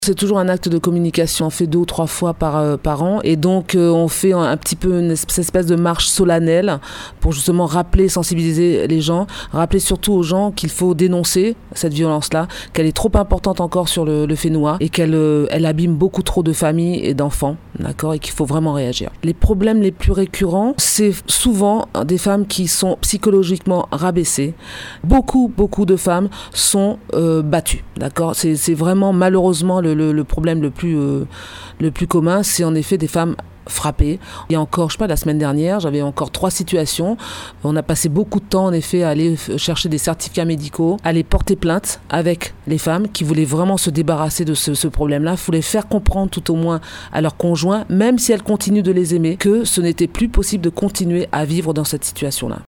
C'est toujours un acte de communication, on fait 2 ou 3 fois par an et donc on fait un petit peu une espèce de marche solennelle pour justement rappeler, sensibiliser les gens, rappeler surtout aux gens qu'il faut dénoncer cette violence-là, qu'elle est trop importante encore sur le Fénois et qu'elle abîme beaucoup trop de familles et d'enfants, d'accord, et qu'il faut vraiment réagir. Les problèmes les plus récurrents, c'est souvent des femmes qui sont psychologiquement rabaissées. Beaucoup de femmes sont battues, d'accord, c'est vraiment malheureusement le problème le plus commun, c'est en effet des femmes frappées. Il y a encore, la semaine dernière, j'avais encore 3 situations. On a passé beaucoup de temps, en effet, à aller chercher des certificats médicaux, à aller porter plainte avec les femmes qui voulaient vraiment se débarrasser de ce problème-là. Il faut les faire comprendre tout au moins à leurs conjoints, même si elles continuent de les aimer, que ce n'était plus possible de continuer à vivre dans cette situation-là.